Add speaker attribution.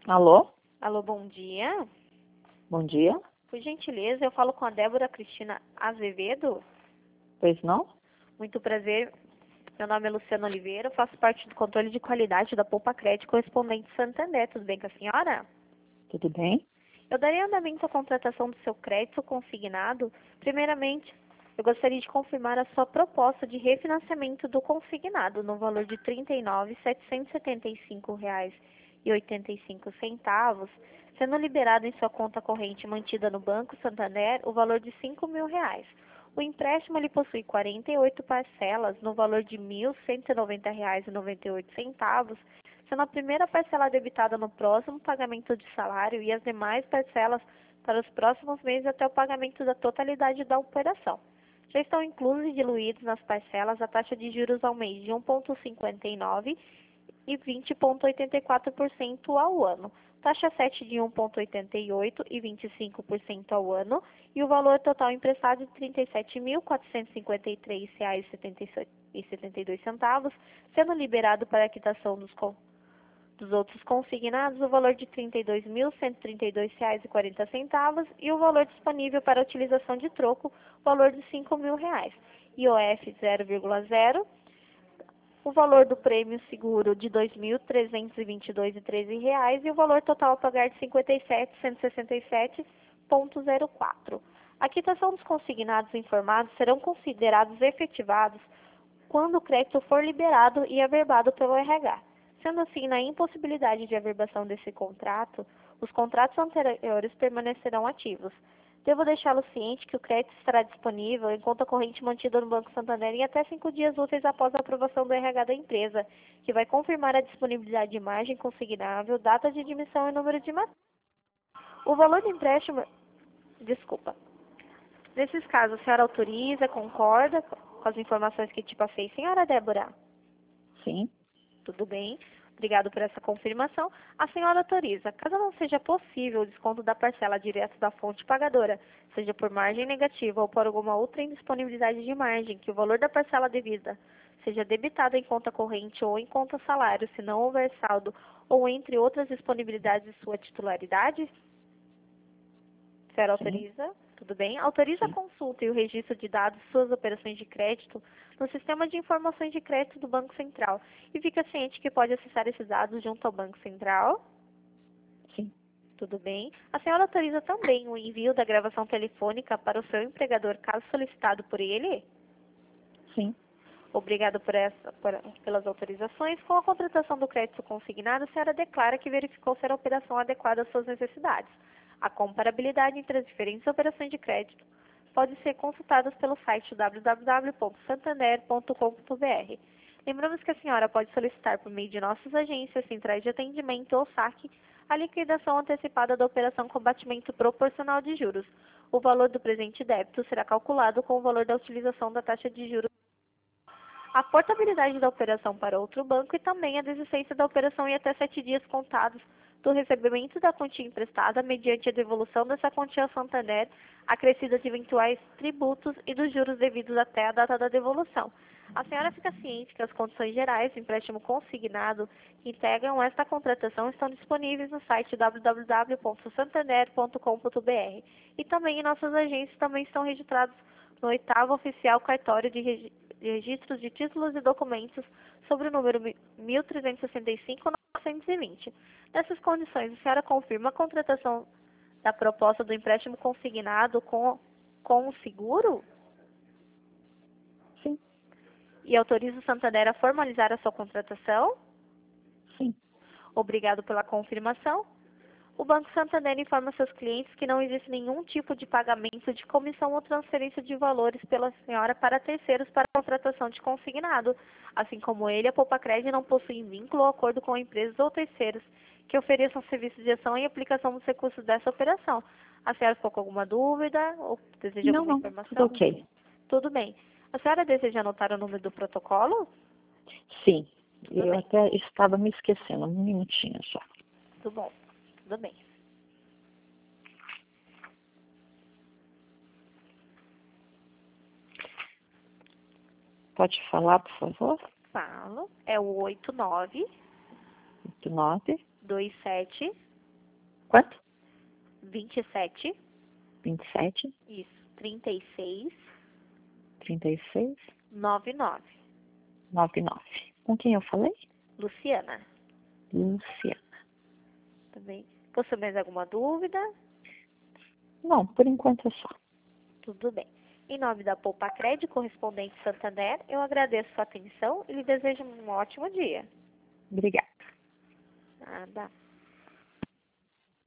Speaker 1: Alô?
Speaker 2: Alô, bom dia.
Speaker 1: Bom dia.
Speaker 2: Por gentileza, eu falo com a Débora Cristina Azevedo.
Speaker 1: Pois não?
Speaker 2: Muito prazer. Meu nome é Luciana Oliveira, eu faço parte do controle de qualidade da Poupa Crédito correspondente Santander. Tudo bem com a senhora?
Speaker 1: Tudo bem?
Speaker 2: Eu darei andamento à contratação do seu crédito consignado. Primeiramente, eu gostaria de confirmar a sua proposta de refinanciamento do consignado no valor de R$ 39.775,85, sendo liberado em sua conta corrente mantida no Banco Santander o valor de R$ 5.000. O empréstimo ele possui 48 parcelas no valor de R$ 1.190,98, sendo a primeira parcela debitada no próximo pagamento de salário e as demais parcelas para os próximos meses até o pagamento da totalidade da operação. Já estão inclusos e diluídos nas parcelas a taxa de juros ao mês de 1,59% e 20,84% ao ano, taxa 7 de 1,88% e 25% ao ano, e o valor total emprestado de R$ 37.453,72, sendo liberado para a quitação dos outros consignados o valor de R$ 32.132,40 e o valor disponível para utilização de troco, o valor de R$ 5.000. IOF 0,0, o valor do prêmio seguro de R$ 2.322,13 e o valor total a pagar de R$ 57.167,04. A quitação dos consignados informados serão considerados efetivados quando o crédito for liberado e averbado pelo RH. Sendo assim, na impossibilidade de averbação desse contrato, os contratos anteriores permanecerão ativos. Devo deixá-lo ciente que o crédito estará disponível em conta corrente mantida no Banco Santander em até 5 dias úteis após a aprovação do RH da empresa, que vai confirmar a disponibilidade de margem consignável, data de admissão e número de matrícula. O valor do empréstimo... Desculpa. Nesses casos, a senhora autoriza, concorda com as informações que te passei, senhora Débora?
Speaker 1: Sim.
Speaker 2: Tudo bem. Obrigado por essa confirmação. A senhora autoriza, caso não seja possível o desconto da parcela direto da fonte pagadora, seja por margem negativa ou por alguma outra indisponibilidade de margem, que o valor da parcela devida seja debitado em conta corrente ou em conta salário, se não houver saldo, ou entre outras disponibilidades de sua titularidade? A senhora autoriza? Tudo bem. Autoriza a consulta e o registro de dados de suas operações de crédito no Sistema de Informações de Crédito do Banco Central e fica ciente que pode acessar esses dados junto ao Banco Central?
Speaker 1: Sim.
Speaker 2: Tudo bem. A senhora autoriza também o envio da gravação telefônica para o seu empregador, caso solicitado por ele?
Speaker 1: Sim.
Speaker 2: Obrigado pelas autorizações. Com a contratação do crédito consignado, a senhora declara que verificou ser a operação adequada às suas necessidades. A comparabilidade entre as diferentes operações de crédito pode ser consultada pelo site www.santander.com.br. Lembramos que a senhora pode solicitar por meio de nossas agências, centrais de atendimento ou saque a liquidação antecipada da operação com batimento proporcional de juros. O valor do presente débito será calculado com o valor da utilização da taxa de juros, a portabilidade da operação para outro banco e também a desistência da operação em até 7 dias contados do recebimento da quantia emprestada mediante a devolução dessa quantia ao Santander, acrescida de eventuais tributos e dos juros devidos até a data da devolução. A senhora fica ciente que as condições gerais do empréstimo consignado que integram esta contratação estão disponíveis no site www.santander.com.br e também em nossas agências também estão registrados no 8º Oficial Cartório de Registros de Títulos e Documentos sobre o número 1365-920. Nessas condições, a senhora confirma a contratação da proposta do empréstimo consignado com o seguro?
Speaker 1: Sim.
Speaker 2: E autoriza o Santander a formalizar a sua contratação?
Speaker 1: Sim.
Speaker 2: Obrigado pela confirmação. O Banco Santander informa seus clientes que não existe nenhum tipo de pagamento de comissão ou transferência de valores pela senhora para terceiros para a contratação de consignado. Assim como ele, a Poupa Crédito não possui vínculo ou acordo com empresas ou terceiros que ofereçam serviços de ação e aplicação dos recursos dessa operação. A senhora ficou com alguma dúvida ou deseja alguma informação?
Speaker 1: Tudo ok.
Speaker 2: Tudo bem. A senhora deseja anotar o número do protocolo?
Speaker 1: Sim.
Speaker 2: Tudo
Speaker 1: Eu
Speaker 2: bem.
Speaker 1: até estava me esquecendo, um minutinho só.
Speaker 2: Tudo bom. Tudo bem.
Speaker 1: Pode falar, por favor?
Speaker 2: Falo. É o 89
Speaker 1: 9,
Speaker 2: 27
Speaker 1: Quanto?
Speaker 2: 27,
Speaker 1: 27,
Speaker 2: isso, 36,
Speaker 1: 36,
Speaker 2: 99.
Speaker 1: 99. Com quem eu falei?
Speaker 2: Luciana,
Speaker 1: Luciana.
Speaker 2: também. Possui mais alguma dúvida?
Speaker 1: Não, por enquanto é só.
Speaker 2: Tudo bem. Em nome da Poupa Crédito Correspondente Santander, eu agradeço sua atenção e lhe desejo um ótimo dia.
Speaker 1: Obrigada.
Speaker 2: Nada.